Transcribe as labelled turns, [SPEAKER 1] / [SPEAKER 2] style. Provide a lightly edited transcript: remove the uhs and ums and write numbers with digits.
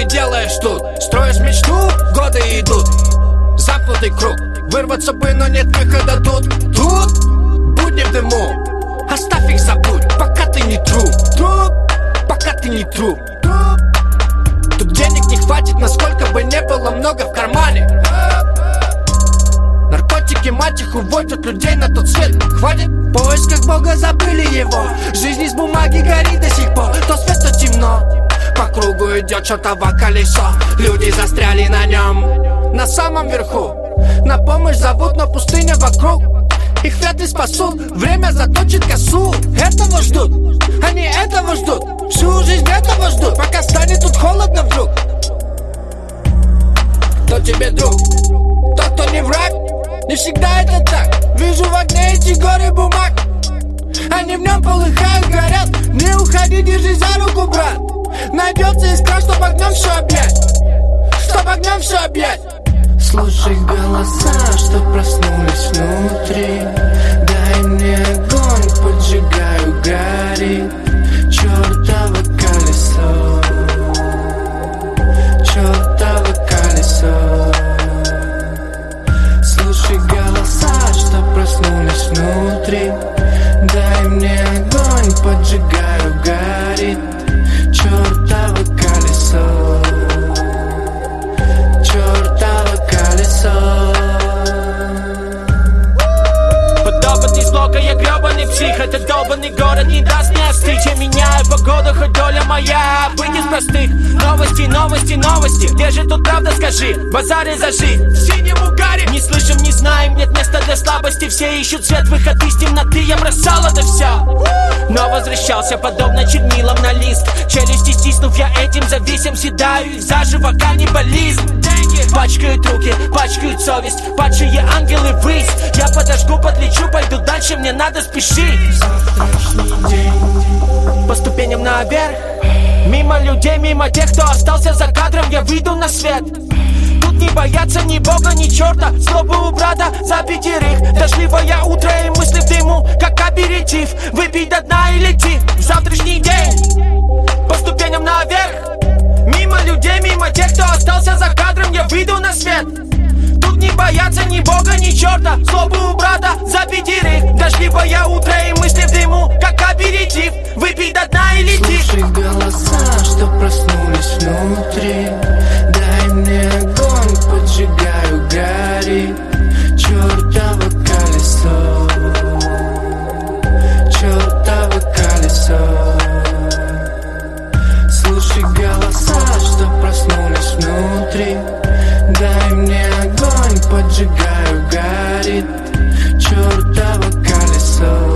[SPEAKER 1] ты делаешь тут? Строишь мечту, годы идут, замкнутый круг. Вырваться бы, но нет выхода тут. Тут будни в дыму, оставь их, забудь, пока ты не труп, пока ты не труп. Тут денег не хватит, насколько бы не было много в кармане. Наркотики, мать их, уводят людей на тот свет. Хватит, в поисках Бога забыли его. Жизнь из бумаги горит до сих пор. То свет, то темно. По кругу идет чертово колесо. Люди застряли на нем. На самом верху на помощь зовут, но пустыня вокруг. Их вряд ли спасут, время заточит косу. Этого ждут, они этого ждут. Всю жизнь этого ждут, пока станет тут холодно вдруг. Кто тебе друг? Тот, кто не враг. Не всегда это так. Вижу в огне эти горы бумаг. Они в нем полыхают, горят. Не уходи, держи за руку, брат. Найдется искра, чтоб огнем все объять. Чтоб огнем все объять.
[SPEAKER 2] Слушай голоса, что проснулись внутри. Дай мне огонь, поджигаю, горит чертово колесо. Чертово колесо. Слушай голоса, что проснулись внутри. Дай мне огонь, поджигаю, горит чертово колесо. Чертово колесо.
[SPEAKER 3] Подобный злога, я гребаный псих. Этот долбанный город не даст мне остыть. Я меняю погоду, хоть доля моя быть из простых. Новости, новости, новости. Где же тут правда, скажи? Базары зажить в синем угаре. Не слышим, не знаем, нет места для слабости. Все ищут свет, выход из темноты. Я бросал это все, но возвращался подобно чернилам на лист. Челюсти стиснув, я этим зависим. Съедаю их заживо, каннибализм. Пачкают руки, пачкают совесть. Падшие ангелы ввысь. Я подожгу, подлечу, пойду дальше, мне надо спешить. По ступеням наверх. Мимо людей, мимо тех, кто остался за кадром. Я выйду на свет. Тут не боятся ни бога, ни черта. Злобу у брата за 5. Дождливое утро и мысли в дыму, как аперитив. Выпей до дна и лети в завтрашний день. По ступеням наверх. Мимо людей, мимо тех, кто остался за кадром. Я выйду на свет. Тут не боятся ни бога, ни черта. Злобу у брата за 5. Дождливое утро и мысли в дыму, как аперитив. Выпей до дна и лети.
[SPEAKER 2] Слушай голоса, что проснулись внутри. Дай мне огонь, поджигаю, горит чертово колесо. Чертово колесо. Слушай голоса, что проснулись внутри. Дай мне огонь, поджигаю, горит чертово колесо.